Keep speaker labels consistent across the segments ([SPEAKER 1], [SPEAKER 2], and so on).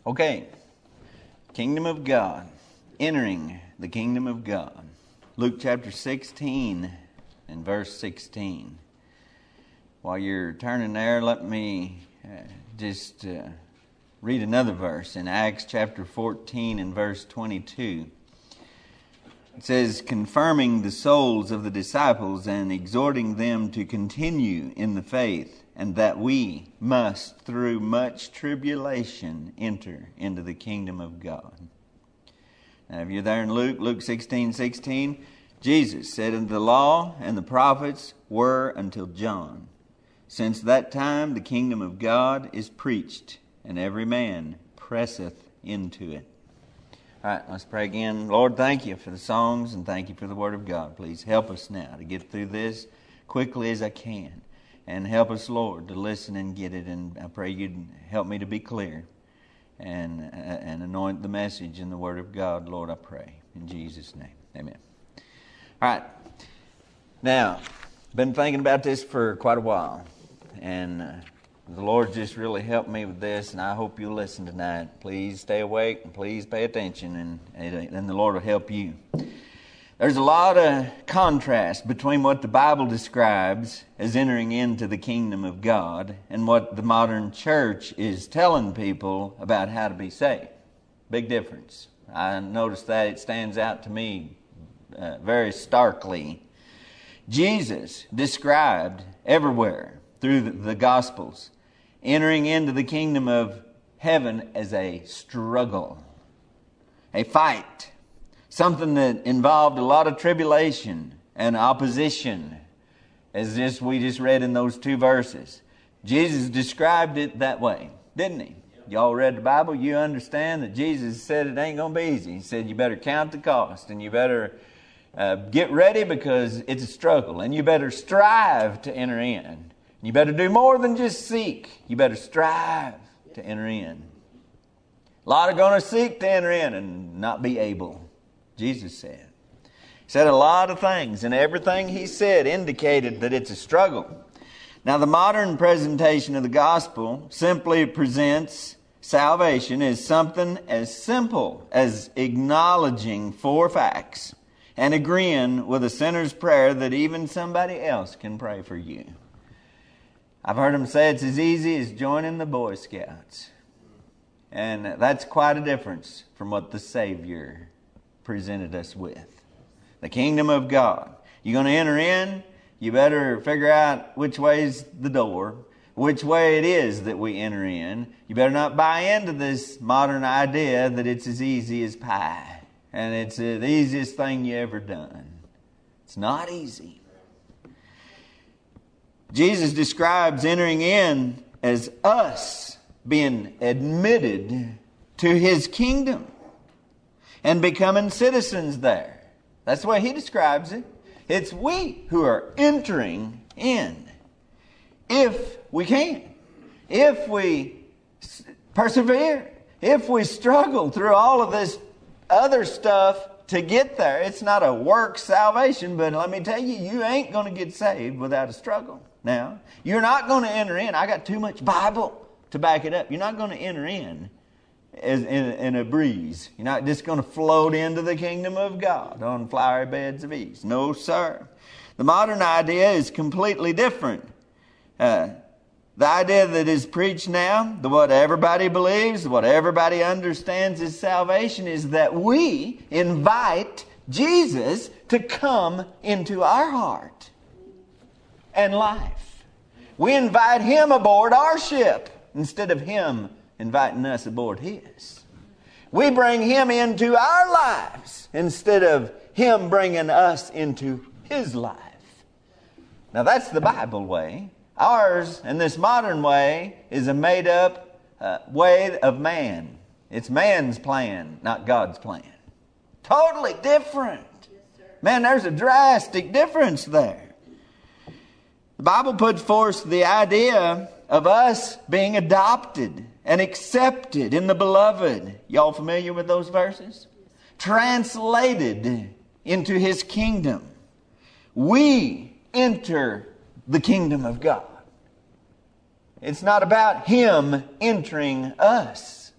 [SPEAKER 1] Okay, Kingdom of God, entering the Kingdom of God. Luke chapter 16 and verse 16. While you're turning there, let me just read another verse in Acts chapter 14 and verse 22. It says, confirming the souls of the disciples and exhorting them to continue in the faith, and that we must, through much tribulation, enter into the kingdom of God. Now, if you're there in Luke 16:16, Jesus said, and the law and the prophets were until John. Since that time the kingdom of God is preached, and every man presseth into it. All right, let's pray again. Lord, thank you for the songs and thank you for the Word of God. Please help us now to get through this quickly as I can. And help us, Lord, to listen and get it. And I pray you'd help me to be clear and anoint the message in the Word of God, Lord, I pray. In Jesus' name, amen. All right. Now, I've been thinking about this for quite a while. And the Lord just really helped me with this, and I hope you'll listen tonight. Please stay awake and please pay attention, and the Lord will help you. There's a lot of contrast between what the Bible describes as entering into the kingdom of God and what the modern church is telling people about how to be saved. Big difference. I noticed that it stands out to me very starkly. Jesus described everywhere through the Gospels entering into the kingdom of heaven as a struggle, a fight. Something that involved a lot of tribulation and opposition, as we just read in those two verses. Jesus described it that way, didn't he? Y'all read the Bible, you understand that Jesus said it ain't going to be easy. He said you better count the cost and you better get ready because it's a struggle. And you better strive to enter in. You better do more than just seek. You better strive to enter in. A lot are going to seek to enter in and not be able. Jesus said. He said a lot of things, and everything he said indicated that it's a struggle. Now, the modern presentation of the gospel simply presents salvation as something as simple as acknowledging 4 facts and agreeing with a sinner's prayer that even somebody else can pray for you. I've heard them say it's as easy as joining the Boy Scouts. And that's quite a difference from what the Savior presented us with. The kingdom of God. You're going to enter in, you better figure out which way's the door, which way it is that we enter in. You better not buy into this modern idea that it's as easy as pie and it's the easiest thing you ever done. It's not easy. Jesus describes entering in as us being admitted to His kingdom and becoming citizens there. That's the way He describes it. It's we who are entering in. If we can. If we persevere. If we struggle through all of this other stuff to get there. It's not a work salvation, but let me tell you, you ain't going to get saved without a struggle. Now, you're not going to enter in. I got too much Bible to back it up. You're not going to enter in in a breeze. You're not just going to float into the kingdom of God on flowery beds of ease. No, sir. The modern idea is completely different. The idea that is preached now, what everybody believes, what everybody understands as salvation, is that we invite Jesus to come into our heart and life. We invite Him aboard our ship instead of Him inviting us aboard His. We bring Him into our lives instead of Him bringing us into His life. Now that's the Bible way. Ours, and this modern way, is a made-up way of man. It's man's plan, not God's plan. Totally different. Man, there's a drastic difference there. The Bible puts forth the idea of us being adopted and accepted in the beloved. Y'all familiar with those verses? Translated into His kingdom. We enter the kingdom of God. It's not about Him entering us.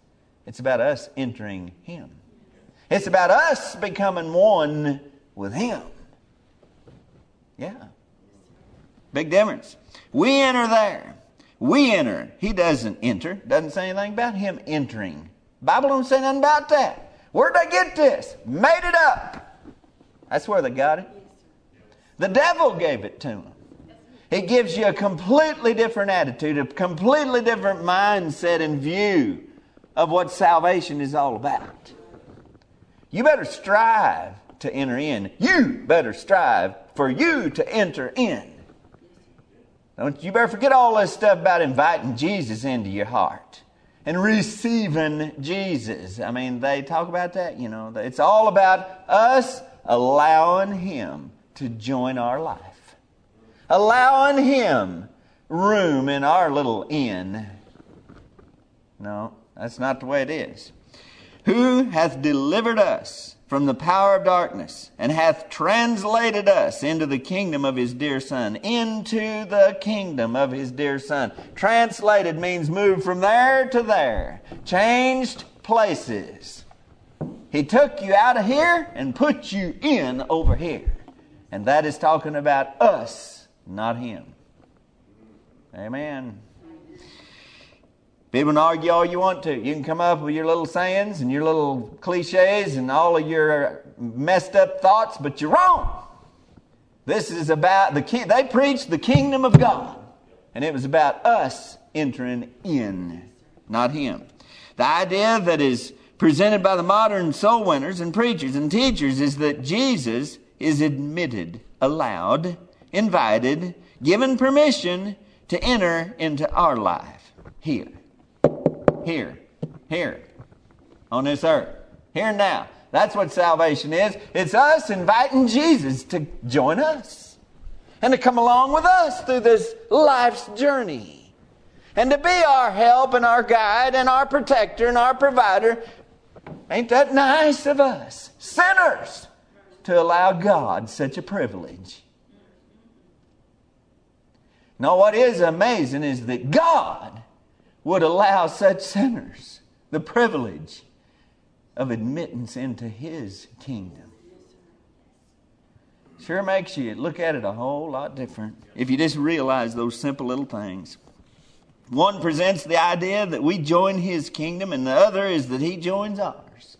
[SPEAKER 1] It's about us entering Him. It's about us becoming one with Him. Yeah. Big difference. We enter there. We enter. He doesn't enter. Doesn't say anything about Him entering. Bible don't say nothing about that. Where'd they get this? Made it up. That's where they got it. The devil gave it to them. It gives you a completely different attitude, a completely different mindset and view of what salvation is all about. You better strive to enter in. You better strive for you to enter in. You better forget all this stuff about inviting Jesus into your heart and receiving Jesus. I mean, they talk about that, you know. It's all about us allowing Him to join our life. Allowing Him room in our little inn. No, that's not the way it is. Who hath delivered us from the power of darkness, and hath translated us into the kingdom of His dear Son. Into the kingdom of His dear Son. Translated means moved from there to there. Changed places. He took you out of here and put you in over here. And that is talking about us, not Him. Amen. People can argue all you want to. You can come up with your little sayings and your little cliches and all of your messed up thoughts, but you're wrong. This is about they preached the kingdom of God. And it was about us entering in, not Him. The idea that is presented by the modern soul winners and preachers and teachers is that Jesus is admitted, allowed, invited, given permission to enter into our life here, on this earth, here and now. That's what salvation is. It's us inviting Jesus to join us and to come along with us through this life's journey and to be our help and our guide and our protector and our provider. Ain't that nice of us, sinners, to allow God such a privilege? Now, what is amazing is that God would allow such sinners the privilege of admittance into His kingdom. Sure makes you look at it a whole lot different if you just realize those simple little things. One presents the idea that we join His kingdom, and the other is that He joins ours.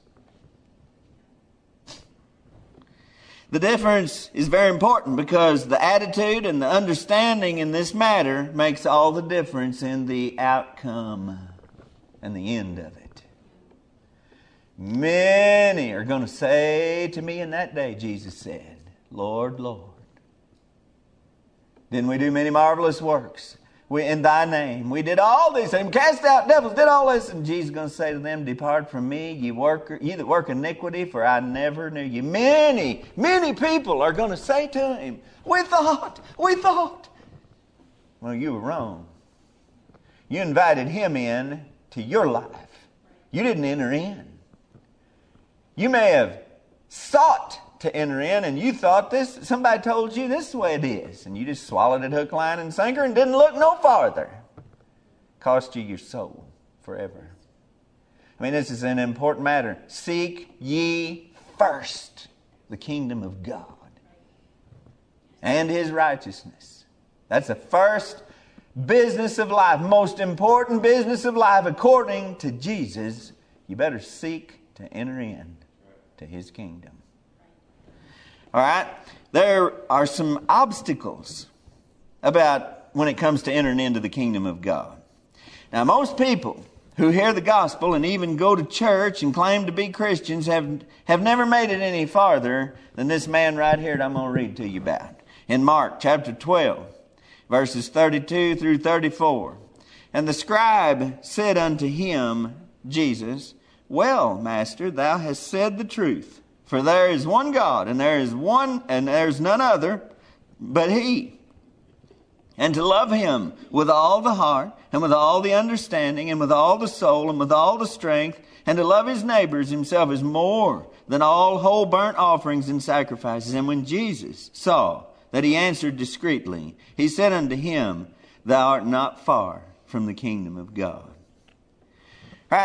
[SPEAKER 1] The difference is very important because the attitude and the understanding in this matter makes all the difference in the outcome and the end of it. Many are going to say to me in that day, Jesus said, Lord, Lord, didn't we do many marvelous works? We in Thy name. We did all these things, cast out devils, did all this. And Jesus is going to say to them, depart from me, ye that work iniquity, for I never knew you. Many, many people are going to say to Him, we thought. Well, you were wrong. You invited Him in to your life. You didn't enter in. You may have sought to enter in, and you thought somebody told you this is the way it is, and you just swallowed it hook, line, and sinker and didn't look no farther. Cost you your soul forever. I mean, this is an important matter. Seek ye first the kingdom of God and His righteousness. That's the first business of life, most important business of life according to Jesus. You better seek to enter in to His kingdom. All right, there are some obstacles about when it comes to entering into the kingdom of God. Now, most people who hear the gospel and even go to church and claim to be Christians have never made it any farther than this man right here that I'm going to read to you about. In Mark chapter 12, verses 32 through 34. And the scribe said unto him, Jesus, well, Master, thou hast said the truth. For there is one God, and there is none other but He. And to love Him with all the heart, and with all the understanding, and with all the soul, and with all the strength, and to love his neighbors himself is more than all whole burnt offerings and sacrifices. And when Jesus saw that he answered discreetly, He said unto him, Thou art not far from the kingdom of God. Right?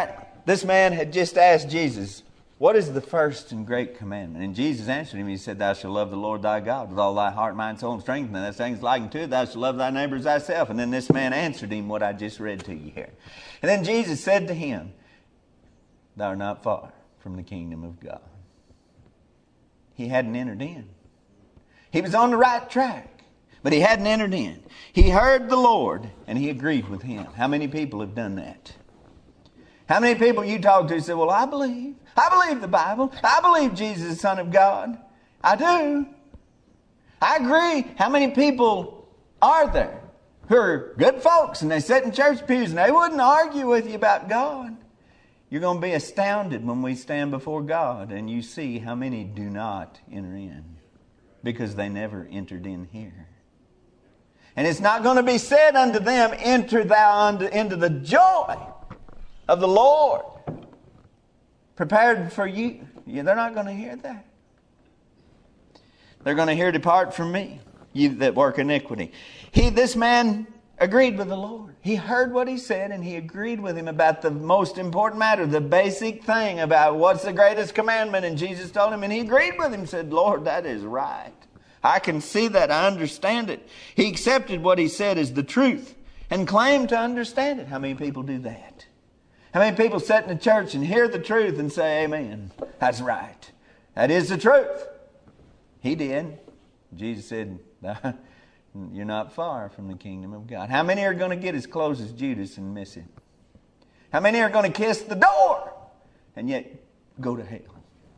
[SPEAKER 1] This man had just asked Jesus, what is the first and great commandment? And Jesus answered him. He said, thou shalt love the Lord thy God with all thy heart, mind, soul, and strength. And that thing's like unto it, thou shalt love thy neighbor as thyself. And then this man answered him what I just read to you here. And then Jesus said to him, thou art not far from the kingdom of God. He hadn't entered in. He was on the right track, but he hadn't entered in. He heard the Lord and he agreed with him. How many people have done that? How many people you talk to say, well, I believe the Bible. I believe Jesus is the Son of God. I do. I agree. How many people are there who are good folks and they sit in church pews and they wouldn't argue with you about God? You're going to be astounded when we stand before God and you see how many do not enter in because they never entered in here. And it's not going to be said unto them, enter thou into the joy of the Lord prepared for you. They're not going to hear that. They're going to hear, depart from me, you that work iniquity. This man agreed with the Lord. He heard what he said and he agreed with him about the most important matter, the basic thing about what's the greatest commandment. And Jesus told him and he agreed with him, said, Lord, that is right. I can see that. I understand it. He accepted what he said as the truth and claimed to understand it. How many people do that? How many people sit in the church and hear the truth and say, amen, that's right. That is the truth. He did. Jesus said, you're not far from the kingdom of God. How many are going to get as close as Judas and miss it? How many are going to kiss the door and yet go to hell?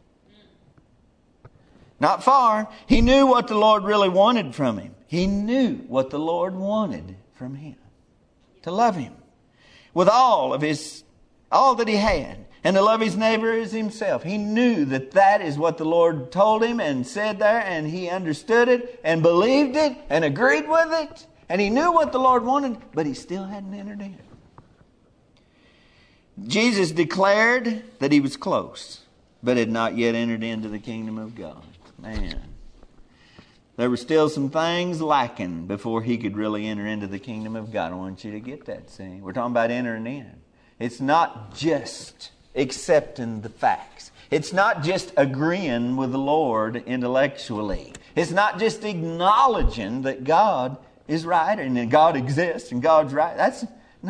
[SPEAKER 1] Not far. He knew what the Lord really wanted from him. He knew what the Lord wanted from him. To love him with all that he had, and to love his neighbor as himself. He knew that is what the Lord told him and said there, and he understood it and believed it and agreed with it. And he knew what the Lord wanted, but he still hadn't entered in. Jesus declared that he was close, but had not yet entered into the kingdom of God. Man, there were still some things lacking before he could really enter into the kingdom of God. I want you to get that, see. We're talking about entering in. It's not just accepting the facts. It's not just agreeing with the Lord intellectually. It's not just acknowledging that God is right and that God exists and God's right. That's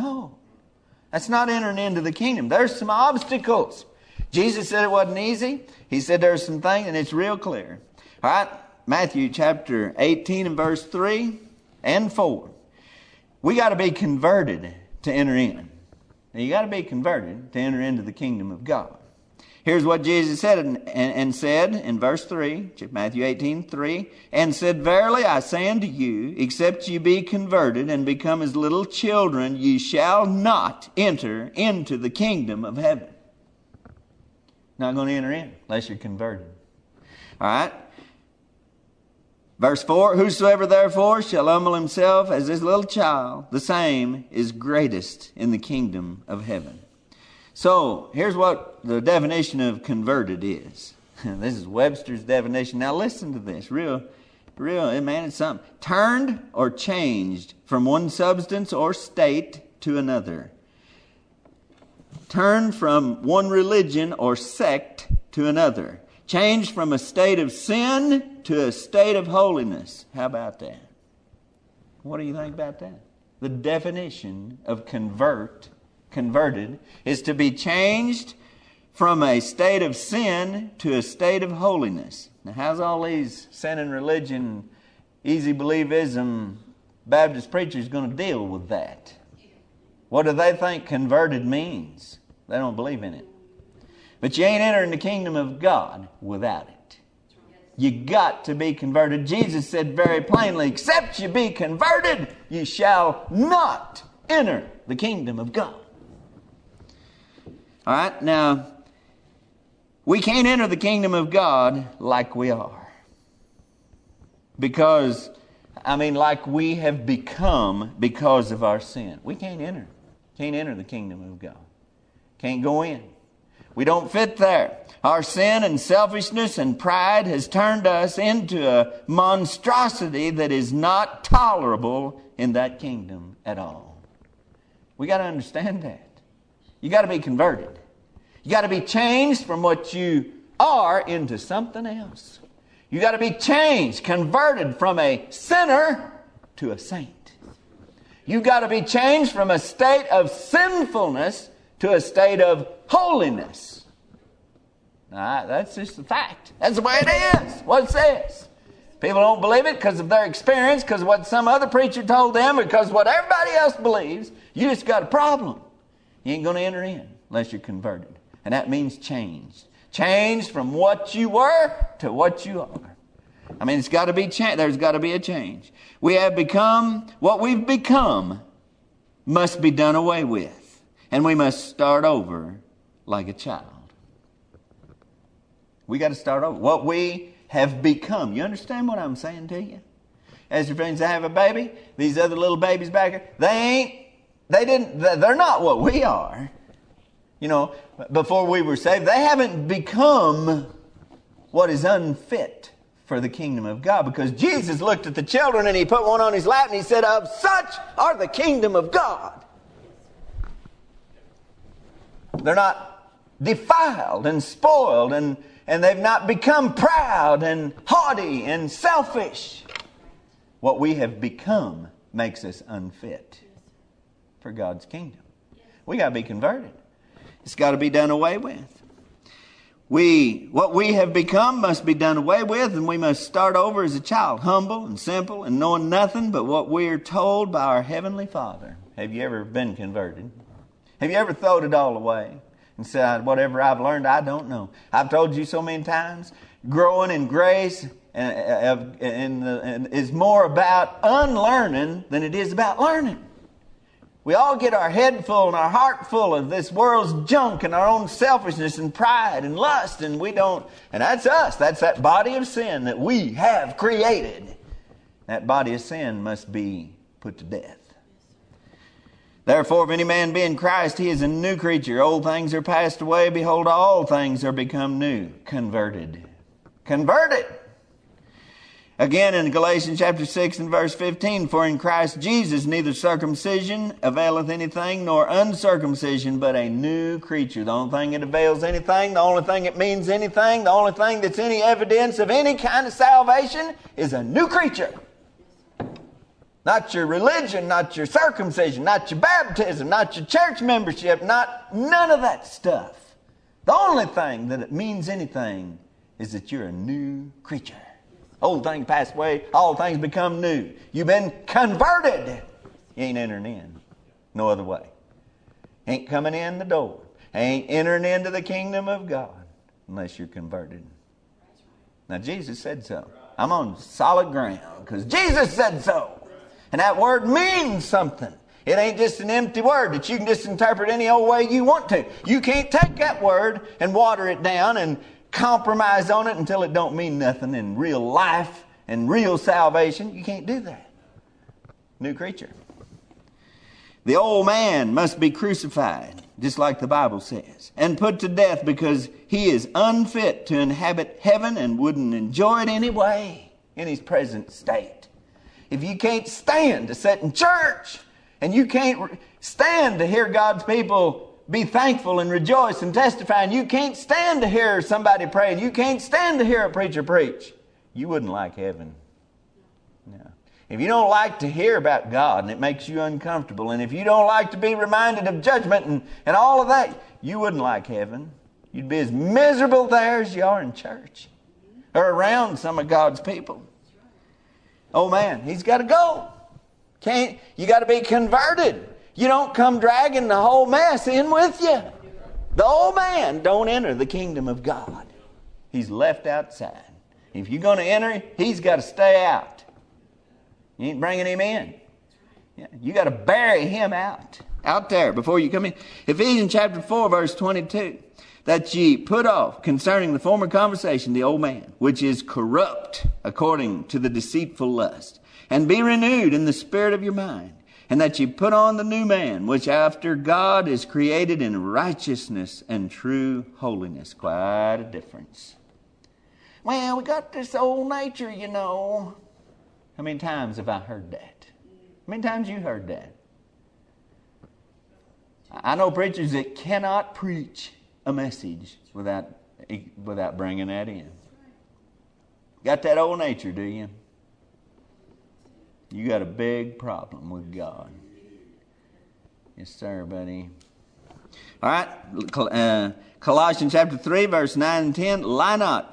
[SPEAKER 1] not entering into the kingdom. There's some obstacles. Jesus said it wasn't easy. He said there's some things, and it's real clear. All right, Matthew chapter 18 and verse 3 and 4. We got to be converted to enter in. Now, you got to be converted to enter into the kingdom of God. Here's what Jesus said and said in verse 3, Matthew 18:3, and said, verily I say unto you, except you be converted and become as little children, ye shall not enter into the kingdom of heaven. Not going to enter in unless you're converted. All right. Verse 4, whosoever therefore shall humble himself as this little child, the same is greatest in the kingdom of heaven. So, here's what the definition of converted is. This is Webster's definition. Now listen to this. Real, man, it's something. Turned or changed from one substance or state to another. Turned from one religion or sect to another. Changed from a state of sin to a state of holiness. How about that? What do you think about that? The definition of converted, is to be changed from a state of sin to a state of holiness. Now, how's all these sin and religion, easy believism, Baptist preachers going to deal with that? What do they think converted means? They don't believe in it. But you ain't entering the kingdom of God without it. You got to be converted. Jesus said very plainly, except you be converted, you shall not enter the kingdom of God. All right, now, we can't enter the kingdom of God like we are. Because, like we have become because of our sin. We can't enter. Can't enter the kingdom of God. Can't go in. We don't fit there. Our sin and selfishness and pride has turned us into a monstrosity that is not tolerable in that kingdom at all. We got to understand that. You got to be converted. You got to be changed from what you are into something else. You got to be changed, converted from a sinner to a saint. You got to be changed from a state of sinfulness to a state of holiness. That's just the fact. That's the way it is. What it says. People don't believe it because of their experience, because of what some other preacher told them, or because of what everybody else believes. You just got a problem. You ain't going to enter in unless you're converted. And that means changed. Changed from what you were to what you are. I mean, it's got to be changed. There's got to be a change. We have become, what we've become must be done away with. And we must start over like a child. We got to start over. What we have become. You understand what I'm saying to you? As your friends, they have a baby. These other little babies back here, they're not what we are. You know, before we were saved, they haven't become what is unfit for the kingdom of God. Because Jesus looked at the children and he put one on his lap and he said, of such are the kingdom of God. They're not defiled and spoiled, and they've not become proud and haughty and selfish. What we have become makes us unfit for God's kingdom. We got to be converted. It's got to be done away with. What we have become must be done away with, and we must start over as a child, humble and simple and knowing nothing but what we are told by our Heavenly Father. Have you ever been converted? Have you ever thrown it all away and said, whatever I've learned, I don't know? I've told you so many times, growing in grace is more about unlearning than it is about learning. We all get our head full and our heart full of this world's junk and our own selfishness and pride and lust, and we don't, and that's us. That's that body of sin that we have created. That body of sin must be put to death. Therefore, if any man be in Christ, he is a new creature. Old things are passed away. Behold, all things are become new. Converted. Converted. Again in Galatians chapter 6 and verse 15, for in Christ Jesus neither circumcision availeth anything, nor uncircumcision, but a new creature. The only thing that avails anything, the only thing that means anything, the only thing that's any evidence of any kind of salvation is a new creature. Not your religion, not your circumcision, not your baptism, not your church membership, none of that stuff. The only thing that it means anything is that you're a new creature. Old things pass away, all things become new. You've been converted. You ain't entering in no other way. Ain't coming in the door. Ain't entering into the kingdom of God unless you're converted. Now Jesus said so. I'm on solid ground because Jesus said so. And that word means something. It ain't just an empty word that you can just interpret any old way you want to. You can't take that word and water it down and compromise on it until it don't mean nothing in real life and real salvation. You can't do that. New creature. The old man must be crucified, just like the Bible says, and put to death because he is unfit to inhabit heaven and wouldn't enjoy it anyway in his present state. If you can't stand to sit in church and you can't stand to hear God's people be thankful and rejoice and testify, and you can't stand to hear somebody pray, and you can't stand to hear a preacher preach, you wouldn't like heaven. No. If you don't like to hear about God and it makes you uncomfortable, and if you don't like to be reminded of judgment and all of that, you wouldn't like heaven. You'd be as miserable there as you are in church or around some of God's people. Oh man, he's got to go. You got to be converted. You don't come dragging the whole mess in with you. The old man don't enter the kingdom of God. He's left outside. If you're going to enter, he's got to stay out. You ain't bringing him in. You got to bury him out there before you come in. Ephesians chapter 4 verse 22. That ye put off concerning the former conversation the old man, which is corrupt according to the deceitful lust, and be renewed in the spirit of your mind. And that ye put on the new man, which after God is created in righteousness and true holiness. Quite a difference. Well, we got this old nature, you know. How many times have I heard that? How many times you heard that? I know preachers that cannot preach a message without bringing that in. Got that old nature, do you? You got a big problem with God. Yes, sir, buddy. All right, Colossians chapter 3, verse 9 and 10. Lie not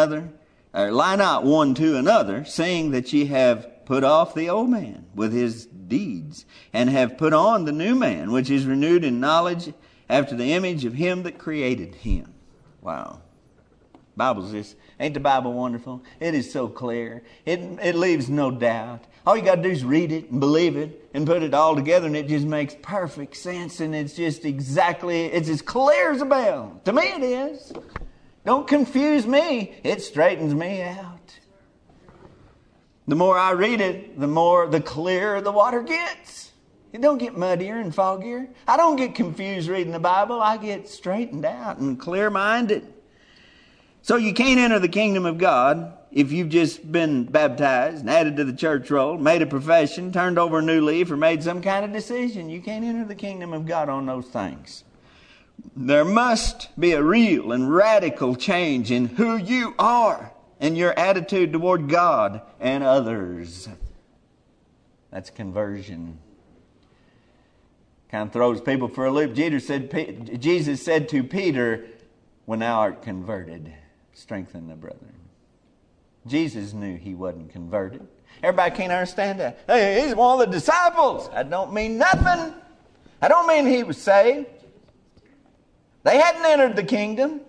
[SPEAKER 1] one to another, saying that ye have put off the old man with his deeds, and have put on the new man, which is renewed in knowledge after the image of him that created him. Wow. Ain't the Bible wonderful? It is so clear. It leaves no doubt. All you got to do is read it and believe it and put it all together, and it just makes perfect sense, and it's just it's as clear as a bell. To me it is. Don't confuse me. It straightens me out. The more I read it, the clearer the water gets. It don't get muddier and foggier. I don't get confused reading the Bible. I get straightened out and clear-minded. So you can't enter the kingdom of God if you've just been baptized and added to the church roll, made a profession, turned over a new leaf, or made some kind of decision. You can't enter the kingdom of God on those things. There must be a real and radical change in who you are and your attitude toward God and others. That's conversion. Kind of throws people for a loop. Jesus said to Peter, when thou art converted, strengthen the brethren. Jesus knew he wasn't converted. Everybody can't understand that. Hey, he's one of the disciples. That don't mean nothing. I don't mean he was saved. They hadn't entered the kingdom.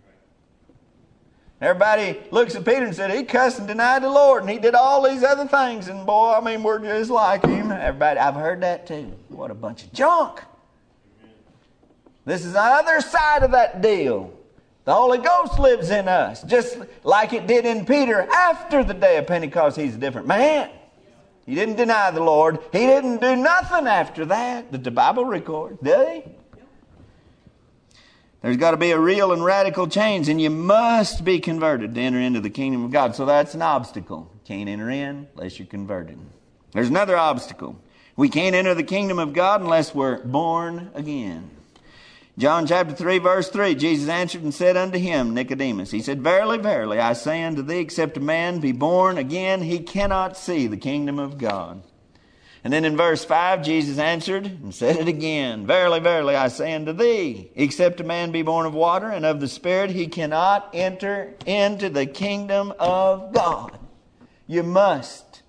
[SPEAKER 1] Everybody looks at Peter and said, he cussed and denied the Lord, and he did all these other things, and boy, we're just like him. Everybody, I've heard that too. What a bunch of junk. This is the other side of that deal. The Holy Ghost lives in us, just like it did in Peter after the day of Pentecost. He's a different man. He didn't deny the Lord. He didn't do nothing after that the Bible records, did he? There's got to be a real and radical change, and you must be converted to enter into the kingdom of God. So that's an obstacle. Can't enter in unless you're converted. There's another obstacle. We can't enter the kingdom of God unless we're born again. John chapter 3, verse 3, Jesus answered and said unto him, Nicodemus, he said, Verily, verily, I say unto thee, except a man be born again, he cannot see the kingdom of God. And then in verse 5, Jesus answered and said it again. Verily, verily, I say unto thee, except a man be born of water and of the Spirit, he cannot enter into the kingdom of God. You must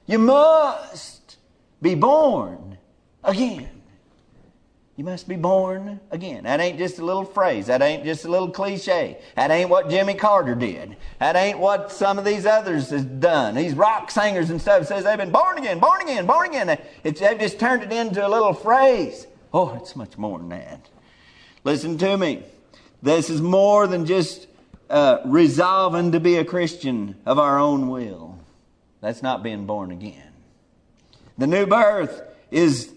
[SPEAKER 1] be born again. You must be born again. That ain't just a little phrase. That ain't just a little cliche. That ain't what Jimmy Carter did. That ain't what some of these others has done. These rock singers and stuff says they've been born again, born again, born again. They've just turned it into a little phrase. Oh, it's much more than that. Listen to me. This is more than just resolving to be a Christian of our own will. That's not being born again. The new birth is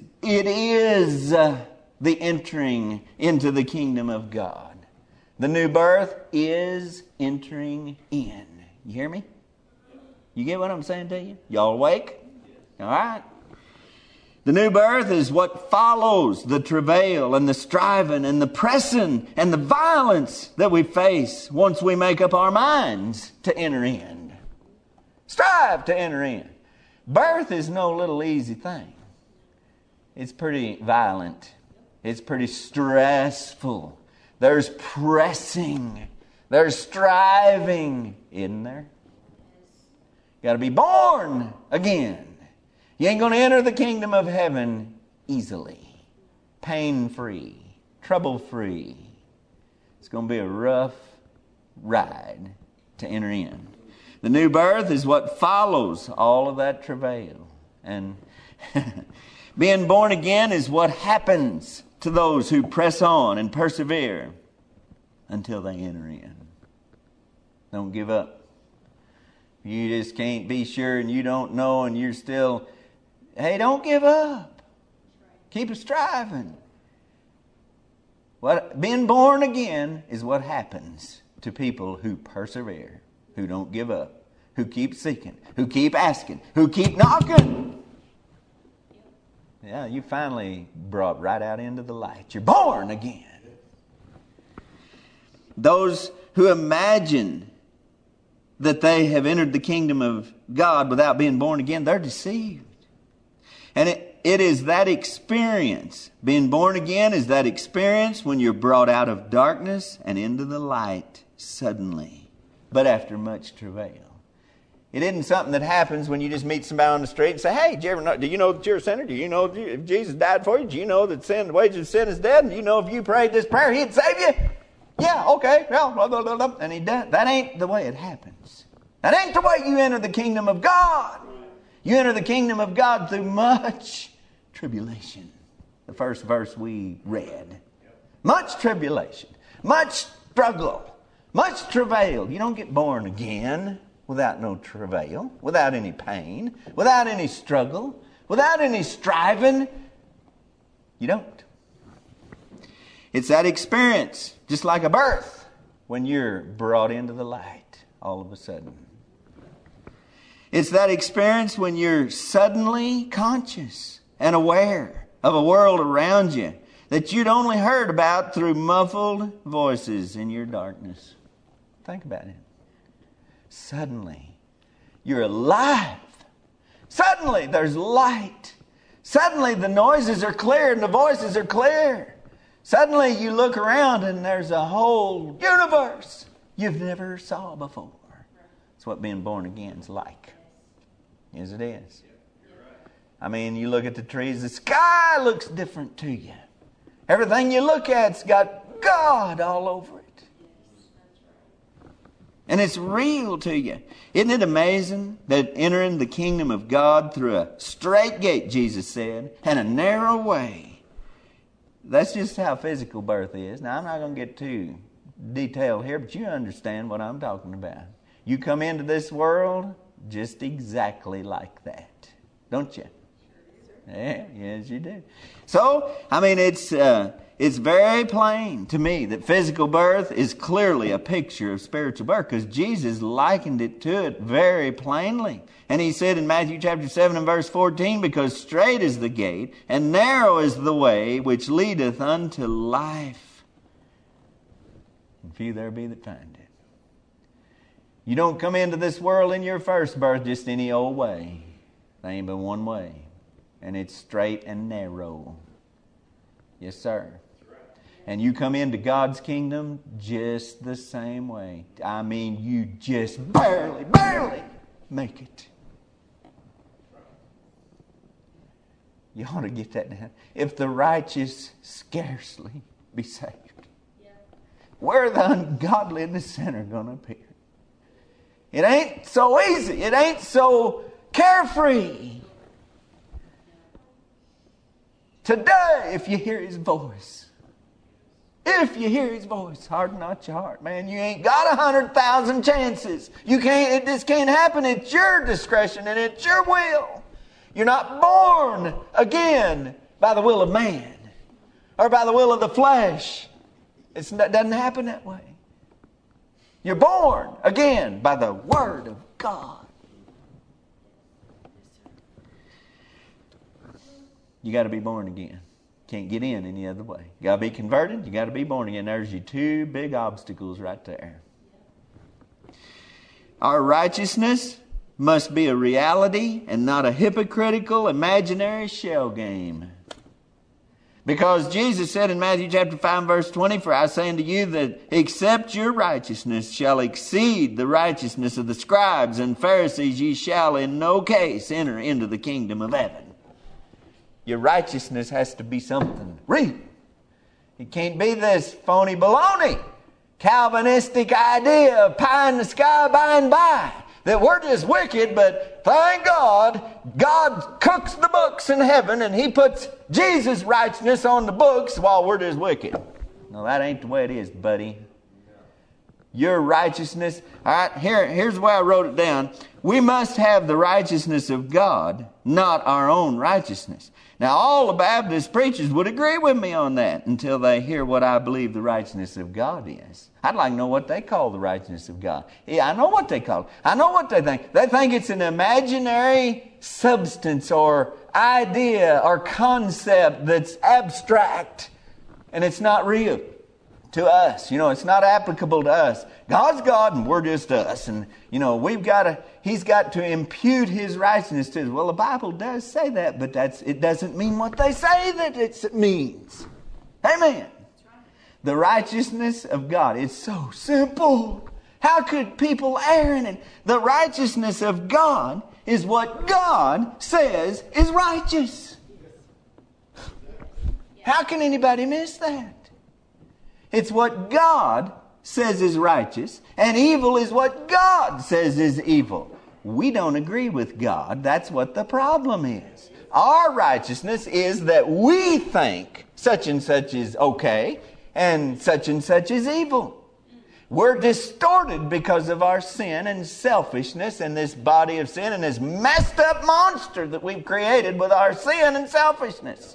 [SPEAKER 1] the entering into the kingdom of God. The new birth is entering in. You hear me? You get what I'm saying to you? Y'all awake? All right. The new birth is what follows the travail and the striving and the pressing and the violence that we face once we make up our minds to enter in. Strive to enter in. Birth is no little easy thing. It's pretty violent. It's pretty stressful. There's pressing. There's striving, isn't there? You got to be born again. You ain't going to enter the kingdom of heaven easily, pain-free, trouble-free. It's going to be a rough ride to enter in. The new birth is what follows all of that travail. And being born again is what happens to those who press on and persevere until they enter in. Don't give up. You just can't be sure and you don't know and you're still, hey, don't give up. Keep striving. Being born again is what happens to people who persevere, who don't give up, who keep seeking, who keep asking, who keep knocking. Yeah, you finally brought right out into the light. You're born again. Those who imagine that they have entered the kingdom of God without being born again, they're deceived. And it is that experience, being born again is that experience when you're brought out of darkness and into the light suddenly, but after much travail. It isn't something that happens when you just meet somebody on the street and say, hey, do you know that you're a sinner? Do you know if Jesus died for you? Do you know that the wages of sin is death? Do you know if you prayed this prayer, He'd save you? Yeah, okay. Well, blah, blah, blah, blah. And He does. That ain't the way it happens. That ain't the way you enter the kingdom of God. You enter the kingdom of God through much tribulation. The first verse we read. Much tribulation. Much struggle. Much travail. You don't get born again without no travail, without any pain, without any struggle, without any striving. You don't. It's that experience, just like a birth, when you're brought into the light all of a sudden. It's that experience when you're suddenly conscious and aware of a world around you that you'd only heard about through muffled voices in your darkness. Think about it. Suddenly, you're alive. Suddenly, there's light. Suddenly, the noises are clear and the voices are clear. Suddenly, you look around and there's a whole universe you've never saw before. That's what being born again is like. Yes, it is. I mean, you look at the trees, the sky looks different to you. Everything you look at's got God all over it. And it's real to you. Isn't it amazing that entering the kingdom of God through a straight gate, Jesus said, and a narrow way? That's just how physical birth is. Now, I'm not going to get too detailed here, but you understand what I'm talking about. You come into this world just exactly like that, don't you? Yeah, yes, you do. So, I mean, it's very plain to me that physical birth is clearly a picture of spiritual birth, because Jesus likened it to it very plainly. And He said in Matthew chapter 7 and verse 14, because straight is the gate and narrow is the way which leadeth unto life, and few there be that find it. You don't come into this world in your first birth just any old way. There ain't but one way. And it's straight and narrow. Yes, sir. And you come into God's kingdom just the same way. I mean, you just barely make it. You ought to get that down. If the righteous scarcely be saved, where the ungodly and the sinner going to appear? It ain't so easy. It ain't so carefree. Today, if you hear His voice, harden not your heart. Man, you ain't got 100,000 chances. This can't happen. It's your discretion and it's your will. You're not born again by the will of man or by the will of the flesh. It doesn't happen that way. You're born again by the Word of God. You got to be born again. Can't get in any other way. You got to be converted. You got to be born again. There's your two big obstacles right there. Our righteousness must be a reality and not a hypocritical, imaginary shell game. Because Jesus said in Matthew chapter 5 verse 20, for I say unto you that except your righteousness shall exceed the righteousness of the scribes and Pharisees, ye shall in no case enter into the kingdom of heaven. Your righteousness has to be something real. It can't be this phony baloney, Calvinistic idea of pie in the sky by and by. That we're just wicked, but thank God, God cooks the books in heaven and He puts Jesus' righteousness on the books while we're just wicked. No, that ain't the way it is, buddy. Your righteousness, all right, here's the way I wrote it down. We must have the righteousness of God, not our own righteousness. Now, all the Baptist preachers would agree with me on that until they hear what I believe the righteousness of God is. I'd like to know what they call the righteousness of God. Yeah, I know what they call it. I know what they think. They think it's an imaginary substance or idea or concept that's abstract and it's not real. to us. It's not applicable to us. God's God and we're just us. And, He's got to impute His righteousness to us. Well, the Bible does say that, but it doesn't mean what they say that it means. Amen. The righteousness of God. It's so simple. How could people err in it? The righteousness of God is what God says is righteous. How can anybody miss that? It's what God says is righteous, and evil is what God says is evil. We don't agree with God. That's what the problem is. Our righteousness is that we think such and such is okay, and such is evil. We're distorted because of our sin and selfishness and this body of sin and this messed up monster that we've created with our sin and selfishness.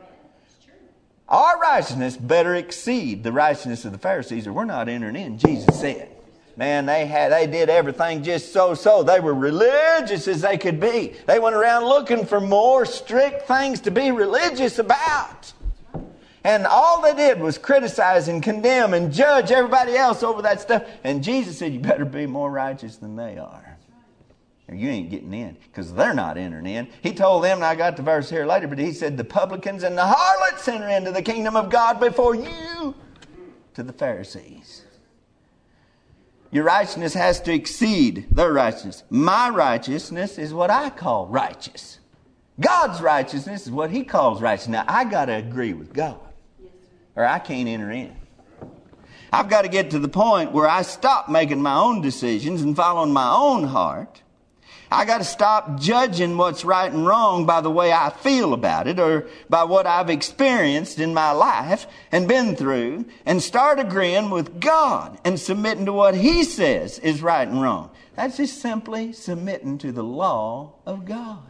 [SPEAKER 1] Our righteousness better exceed the righteousness of the Pharisees or we're not entering in, Jesus said. Man, they did everything just so. They were religious as they could be. They went around looking for more strict things to be religious about. And all they did was criticize and condemn and judge everybody else over that stuff. And Jesus said, you better be more righteous than they are. Or you ain't getting in, because they're not entering in. He told them, and I got the verse here later, but he said, the publicans and the harlots enter into the kingdom of God before you, to the Pharisees. Your righteousness has to exceed their righteousness. My righteousness is what I call righteous. God's righteousness is what He calls righteous. Now, I got to agree with God, or I can't enter in. I've got to get to the point where I stop making my own decisions and following my own heart. I got to stop judging what's right and wrong by the way I feel about it or by what I've experienced in my life and been through, and start agreeing with God and submitting to what He says is right and wrong. That's just simply submitting to the law of God.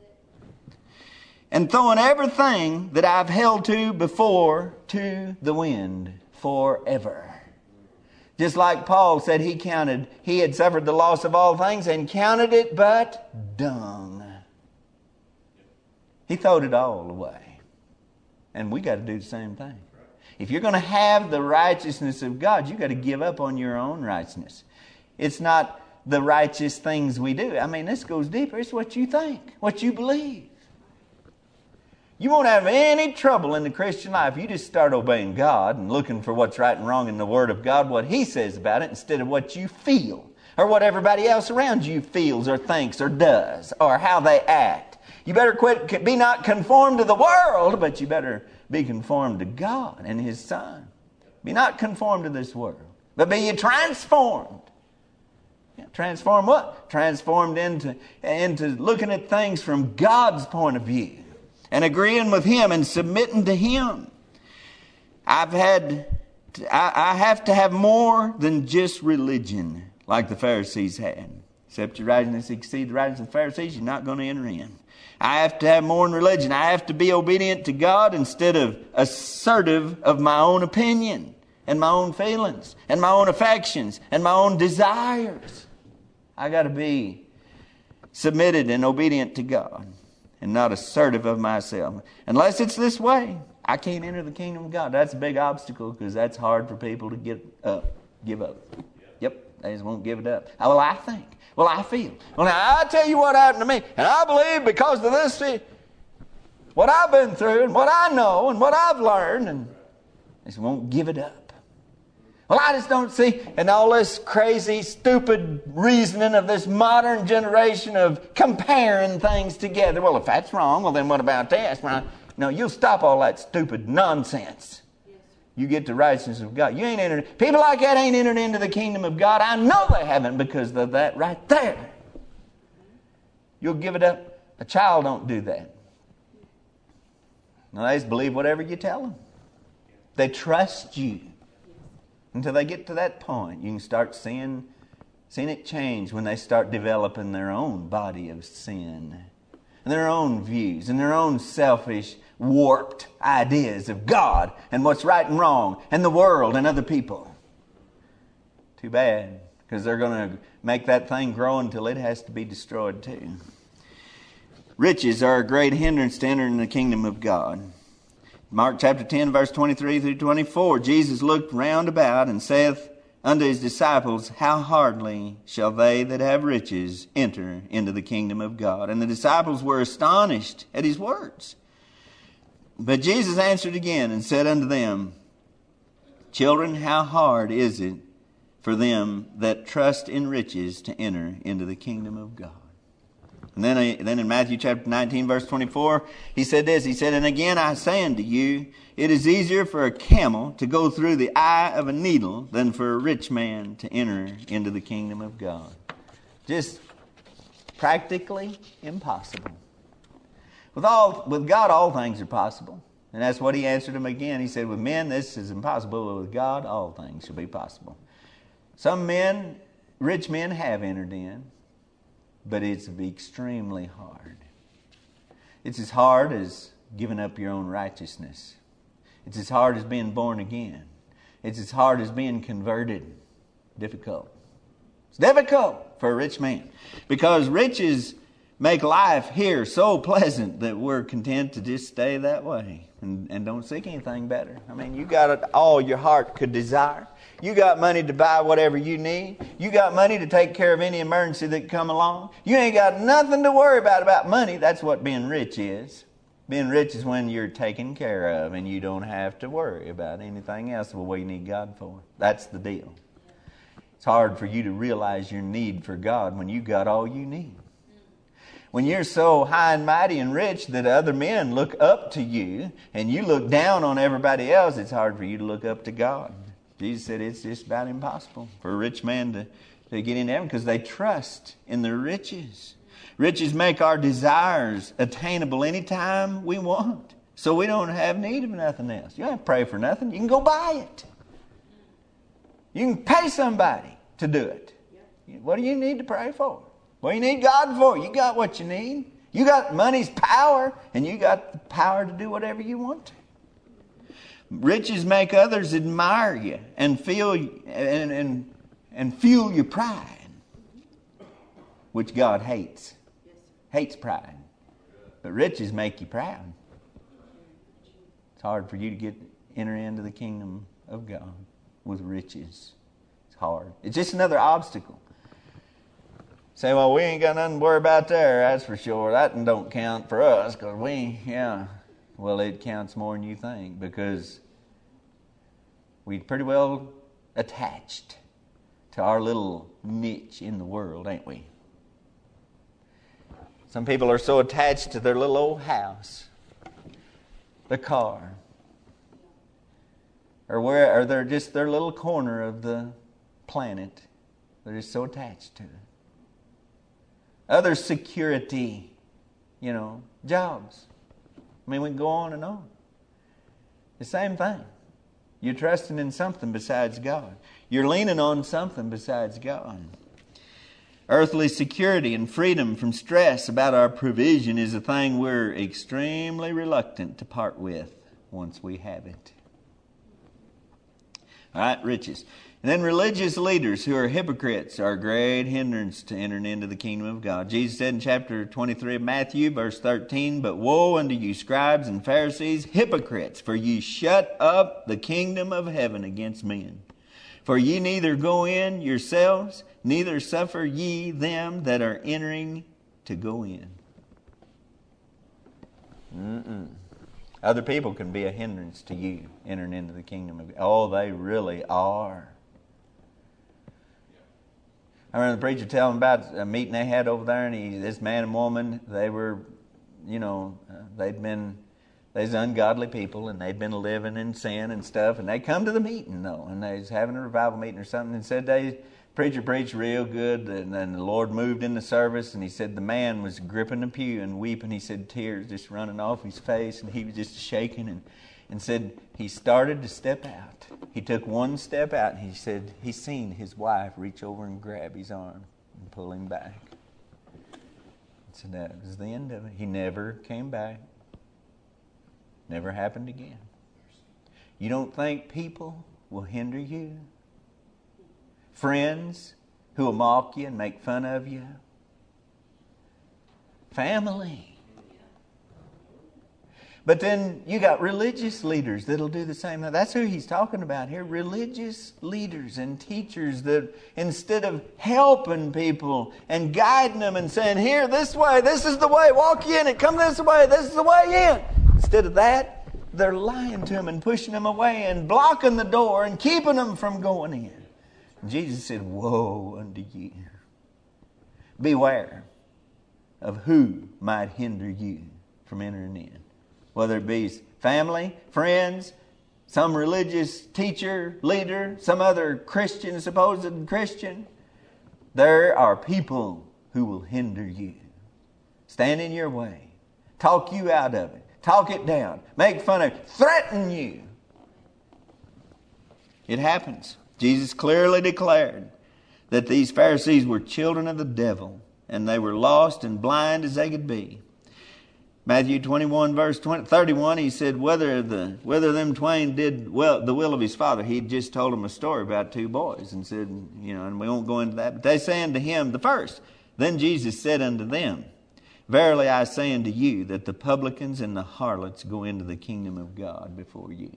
[SPEAKER 1] And throwing everything that I've held to before to the wind forever. Just like Paul said he had suffered the loss of all things and counted it but dung. He throwed it all away. And we got to do the same thing. If you're going to have the righteousness of God, you got to give up on your own righteousness. It's not the righteous things we do. I mean, this goes deeper. It's what you think, what you believe. You won't have any trouble in the Christian life. You just start obeying God and looking for what's right and wrong in the Word of God, what He says about it, instead of what you feel or what everybody else around you feels or thinks or does or how they act. You better be not conformed to the world, but you better be conformed to God and His Son. Be not conformed to this world, but be ye transformed. Transform what? Transformed into looking at things from God's point of view. And agreeing with Him and submitting to Him. I have to have more than just religion like the Pharisees had. Except your righteousness exceeds the righteousness of the Pharisees, you're not going to enter in. I have to have more than religion. I have to be obedient to God instead of assertive of my own opinion and my own feelings and my own affections and my own desires. I got to be submitted and obedient to God. And not assertive of myself. Unless it's this way, I can't enter the kingdom of God. That's a big obstacle because that's hard for people to give up. Yep, they just won't give it up. Well, I think. Well, I feel. Well, now, I tell you what happened to me. And I believe because of this, what I've been through and what I know and what I've learned. And they just won't give it up. Well, I just don't see, and all this crazy, stupid reasoning of this modern generation of comparing things together. Well, if that's wrong, well, then what about this? No, you'll stop all that stupid nonsense. You get the righteousness of God. You ain't entered. People like that ain't entered into the kingdom of God. I know they haven't because of that right there. You'll give it up. A child don't do that. No, they just believe whatever you tell them. They trust you. Until they get to that point, you can start seeing it change when they start developing their own body of sin. And their own views and their own selfish, warped ideas of God and what's right and wrong and the world and other people. Too bad, because they're going to make that thing grow until it has to be destroyed too. Riches are a great hindrance to entering the kingdom of God. Mark chapter 10, verse 23 through 24, Jesus looked round about and saith unto his disciples, how hardly shall they that have riches enter into the kingdom of God? And the disciples were astonished at his words. But Jesus answered again and said unto them, children, how hard is it for them that trust in riches to enter into the kingdom of God? And then in Matthew chapter 19, verse 24, he said this. He said, and again I say unto you, it is easier for a camel to go through the eye of a needle than for a rich man to enter into the kingdom of God. Just practically impossible. With God, all things are possible. And that's what he answered him again. He said, with men, this is impossible, but with God, all things shall be possible. Some men, rich men, have entered in, but it's extremely hard. It's as hard as giving up your own righteousness. It's as hard as being born again. It's as hard as being converted. Difficult. It's difficult for a rich man, because riches make life here so pleasant that we're content to just stay that way and don't seek anything better. I mean, you got all your heart could desire. You got money to buy whatever you need. You got money to take care of any emergency that come along. You ain't got nothing to worry about money. That's what being rich is. Being rich is when you're taken care of and you don't have to worry about anything else of what you need God for. That's the deal. It's hard for you to realize your need for God when you got all you need. When you're so high and mighty and rich that other men look up to you and you look down on everybody else, it's hard for you to look up to God. Jesus said it's just about impossible for a rich man to get into heaven because they trust in their riches. Riches make our desires attainable anytime we want. So we don't have need of nothing else. You don't have to pray for nothing. You can go buy it. You can pay somebody to do it. What do you need to pray for? What do you need God for? You got what you need. You got money's power, and you got the power to do whatever you want to. Riches make others admire you and feel and fuel your pride, which God hates. Hates pride. But riches make you proud. It's hard for you to enter into the kingdom of God with riches. It's hard. It's just another obstacle. Say, well, we ain't got nothing to worry about there, that's for sure. That don't count for us, because well, it counts more than you think, because we're pretty well attached to our little niche in the world, ain't we? Some people are so attached to their little old house, the car, or they're just their little corner of the planet. They're just so attached to it. Other security, jobs. I mean, we can go on and on. The same thing. You're trusting in something besides God. You're leaning on something besides God. Earthly security and freedom from stress about our provision is a thing we're extremely reluctant to part with once we have it. All right, riches. And then religious leaders who are hypocrites are a great hindrance to entering into the kingdom of God. Jesus said in chapter 23 of Matthew, verse 13, but woe unto you, scribes and Pharisees, hypocrites, for ye shut up the kingdom of heaven against men. For ye neither go in yourselves, neither suffer ye them that are entering to go in. Other people can be a hindrance to you entering into the kingdom of God. Oh, they really are. I remember the preacher telling about a meeting they had over there, and this man and woman, they were, they's ungodly people, and they'd been living in sin and stuff, and they come to the meeting, though, and they was having a revival meeting or something, and said the preacher preached real good, and then the Lord moved in the service, and he said the man was gripping the pew and weeping. He said tears just running off his face, and he was just shaking, and said he started to step out. He took one step out, and he said he seen his wife reach over and grab his arm and pull him back. So that was the end of it. He never came back. Never happened again. You don't think people will hinder you? Friends who will mock you and make fun of you? Family. But then you got religious leaders that'll do the same. That's who he's talking about here. Religious leaders and teachers that instead of helping people and guiding them and saying, here, this way, this is the way, walk in it, come this way, this is the way in. Instead of that, they're lying to them and pushing them away and blocking the door and keeping them from going in. Jesus said, woe unto you. Beware of who might hinder you from entering in. Whether it be family, friends, some religious teacher, leader, some other Christian, supposed Christian. There are people who will hinder you. Stand in your way. Talk you out of it. Talk it down. Make fun of it. Threaten you. It happens. Jesus clearly declared that these Pharisees were children of the devil, and they were lost and blind as they could be. Matthew 21 verse 31, he said whether them twain did the will of his father. He'd just told them a story about two boys and said, and we won't go into that. But they say unto him, the first. Then Jesus said unto them, verily I say unto you that the publicans and the harlots go into the kingdom of God before you.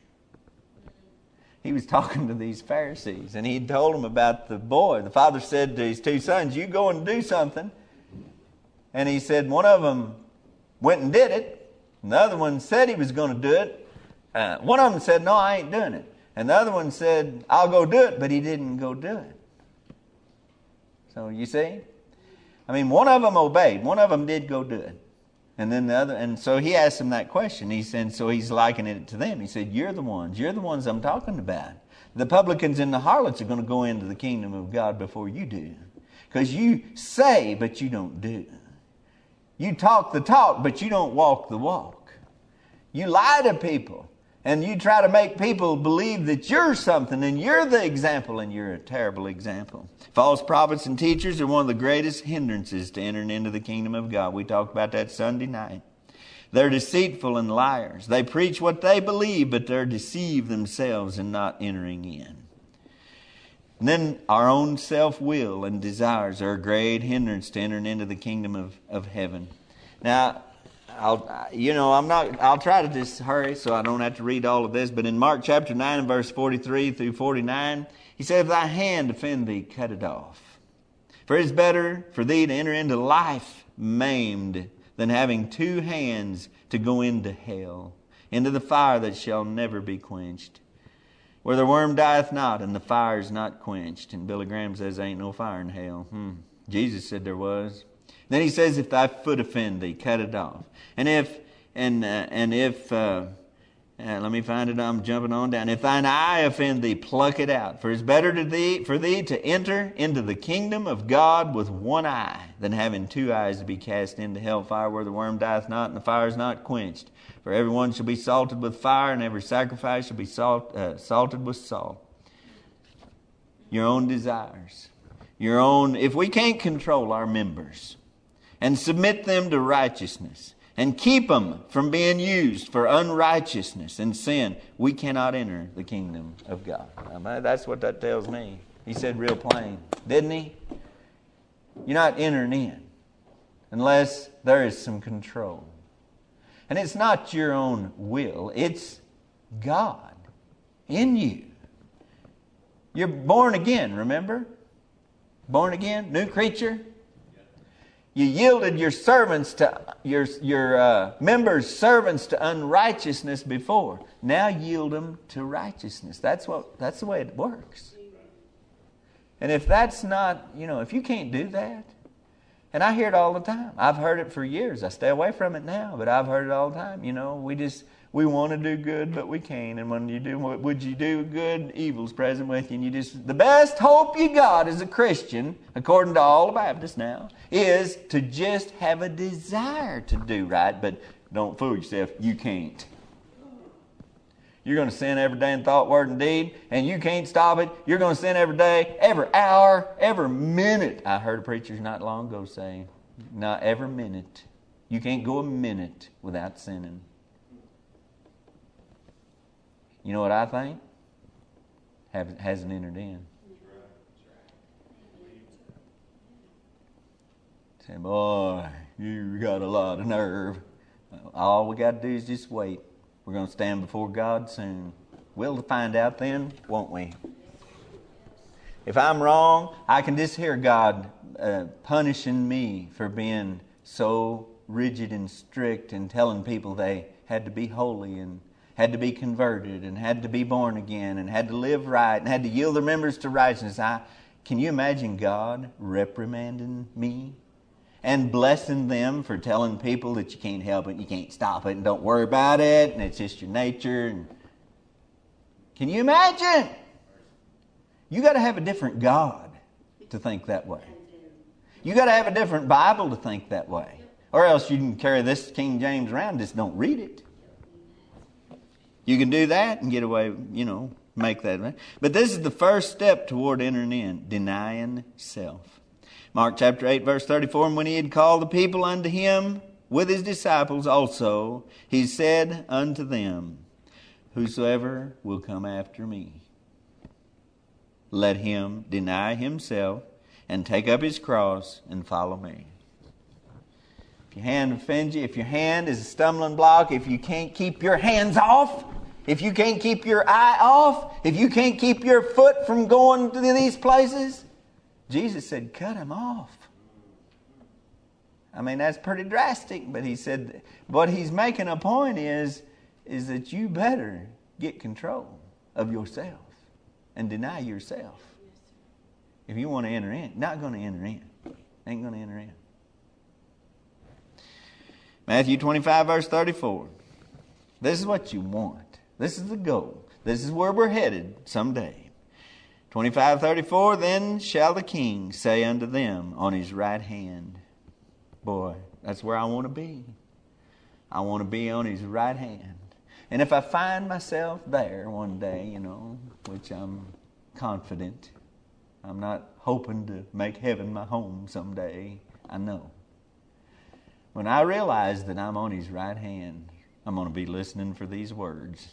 [SPEAKER 1] He was talking to these Pharisees, and he told them about the boy. The father said to his two sons, you go and do something. And he said one of them went and did it. And the other one said he was going to do it. One of them said, no, I ain't doing it. And the other one said, I'll go do it, but he didn't go do it. So you see? One of them obeyed. One of them did go do it. And then the other, and so he asked them that question. He said, so he's likening it to them. He said, you're the ones I'm talking about. The publicans and the harlots are going to go into the kingdom of God before you do. Because you say, but you don't do. You talk the talk, but you don't walk the walk. You lie to people, and you try to make people believe that you're something, and you're the example, and you're a terrible example. False prophets and teachers are one of the greatest hindrances to entering into the kingdom of God. We talked about that Sunday night. They're deceitful and liars. They preach what they believe, but they're deceived themselves in not entering in. And then our own self-will and desires are a great hindrance to entering into the kingdom of heaven. Now, I'll try to just hurry so I don't have to read all of this. But in Mark chapter 9 and verse 43 through 49, he said, if thy hand offend thee, cut it off. For it is better for thee to enter into life maimed than having two hands to go into hell, into the fire that shall never be quenched, where the worm dieth not and the fire is not quenched. And Billy Graham says there ain't no fire in hell. Jesus said there was. Then he says, if thy foot offend thee, cut it off. And if let me find it, I'm jumping on down. If thine eye offend thee, pluck it out. For it's better for thee to enter into the kingdom of God with one eye than having two eyes to be cast into hellfire, where the worm dieth not and the fire is not quenched. For everyone shall be salted with fire, and every sacrifice shall be salted with salt. Your own desires. If we can't control our members and submit them to righteousness and keep them from being used for unrighteousness and sin, we cannot enter the kingdom of God. That's what that tells me. He said real plain, didn't he? You're not entering in unless there is some control. And it's not your own will. It's God in you. You're born again, remember? Born again, new creature. You yielded your servants to your members' servants to unrighteousness before. Now yield them to righteousness. That's the way it works. And if that's not, if you can't do that, and I hear it all the time. I've heard it for years. I stay away from it now, but I've heard it all the time. We want to do good, but we can't. And when you do, would you do good? Evil's present with you. And the best hope you got as a Christian, according to all the Baptists now, is to just have a desire to do right. But don't fool yourself. You can't. You're going to sin every day in thought, word, and deed, and you can't stop it. You're going to sin every day, every hour, every minute. I heard a preacher not long ago say, not every minute. You can't go a minute without sinning. You know what I think? Hasn't entered in. Say, boy, you got a lot of nerve. All we got to do is just wait. We're going to stand before God soon. We'll find out then, won't we? If I'm wrong, I can just hear God punishing me for being so rigid and strict and telling people they had to be holy and had to be converted and had to be born again and had to live right and had to yield their members to righteousness. Can you imagine God reprimanding me and blessing them for telling people that you can't help it, you can't stop it, and don't worry about it, and it's just your nature? And can you imagine? You got to have a different God to think that way. You got to have a different Bible to think that way. Or else you can carry this King James around, just don't read it. You can do that and get away, make that. But this is the first step toward entering in, denying self. Mark chapter 8, verse 34, and when he had called the people unto him with his disciples also, he said unto them, whosoever will come after me, let him deny himself and take up his cross and follow me. If your hand offends you, if your hand is a stumbling block, if you can't keep your hands off, if you can't keep your eye off, if you can't keep your foot from going to these places, Jesus said, cut him off. I mean, that's pretty drastic, but he said, what he's making a point is that you better get control of yourself and deny yourself. If you want to enter in, not going to enter in. Ain't going to enter in. Matthew 25, verse 34. This is what you want. This is the goal. This is where we're headed someday. 25:34, then shall the king say unto them on his right hand. Boy, that's where I want to be. I want to be on his right hand. And if I find myself there one day, which I'm confident, I'm not hoping to make heaven my home someday, I know. When I realize that I'm on his right hand, I'm going to be listening for these words.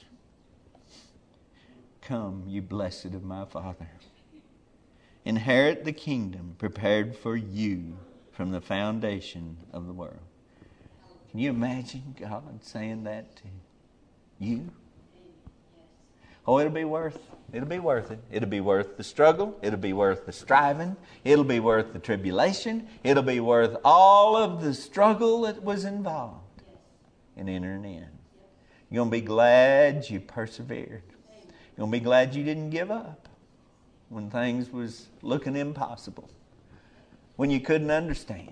[SPEAKER 1] Come, you blessed of my Father. Inherit the kingdom prepared for you from the foundation of the world. Can you imagine God saying that to you? Oh, it'll be worth it. It'll be worth the struggle. It'll be worth the striving. It'll be worth the tribulation. It'll be worth all of the struggle that was involved in entering in. You're going to be glad you persevered. You're going to be glad you didn't give up when things was looking impossible, when you couldn't understand,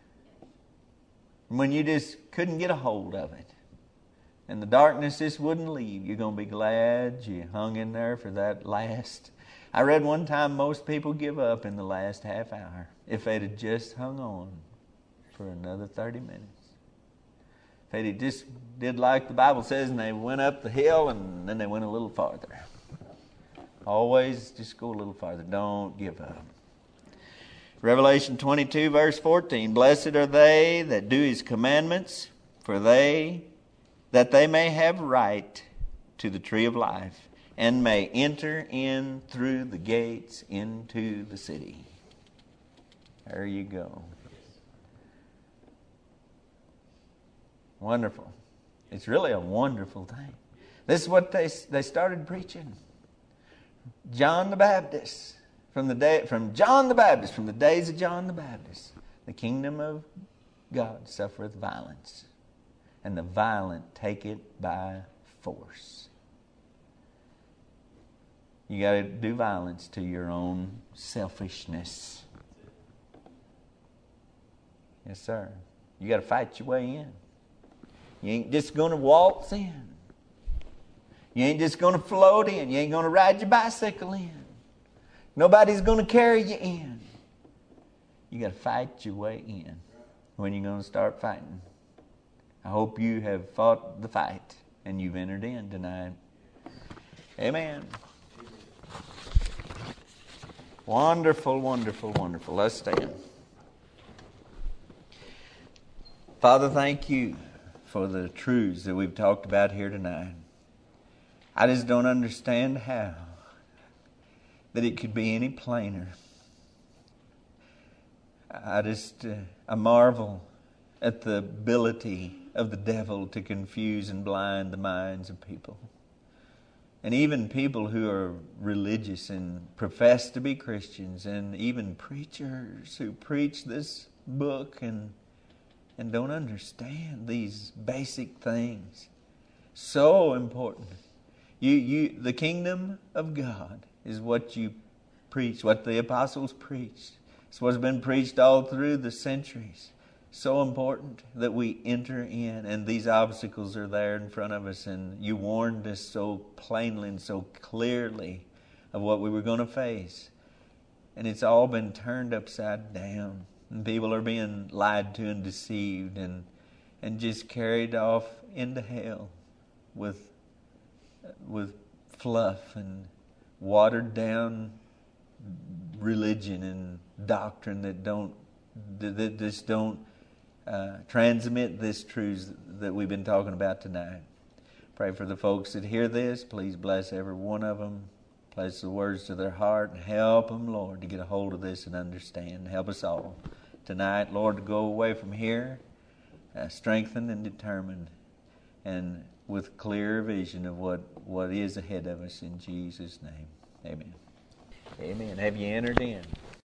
[SPEAKER 1] when you just couldn't get a hold of it, and the darkness just wouldn't leave. You're going to be glad you hung in there for that last. I read one time most people give up in the last half hour if they'd have just hung on for another 30 minutes. If they'd just did like the Bible says and they went up the hill and then they went a little farther. Always just go a little farther. Don't give up. Revelation 22 verse 14. Blessed are they that do his commandments, for that they may have right to the tree of life and may enter in through the gates into the city. There you go. Wonderful. It's really a wonderful thing. This is what they started preaching. John the Baptist, from the days of John the Baptist, the kingdom of God suffereth violence, and the violent take it by force. You got to do violence to your own selfishness. Yes, sir. You got to fight your way in. You ain't just going to waltz in. You ain't just going to float in. You ain't going to ride your bicycle in. Nobody's going to carry you in. You got to fight your way in. When you're going to start fighting. I hope you have fought the fight and you've entered in tonight. Amen. Wonderful, wonderful, wonderful. Let's stand. Father, thank you for the truths that we've talked about here tonight. I just don't understand how that it could be any plainer. I marvel at the ability of the devil to confuse and blind the minds of people. And even people who are religious and profess to be Christians, and even preachers who preach this book and don't understand these basic things. So important. The kingdom of God is what you preach, what the apostles preached. It's what's been preached all through the centuries. So important that we enter in, and these obstacles are there in front of us, and you warned us so plainly and so clearly of what we were going to face. And it's all been turned upside down, and people are being lied to and deceived and just carried off into hell with fluff and watered down religion and doctrine that just don't transmit this truth that we've been talking about tonight. Pray for the folks that hear this. Please bless every one of them. Place the words to their heart and help them, Lord, to get a hold of this and understand. Help us all tonight, Lord, to go away from here strengthened and determined and with clear vision of what is ahead of us in Jesus' name. Amen. Amen. Have you entered in?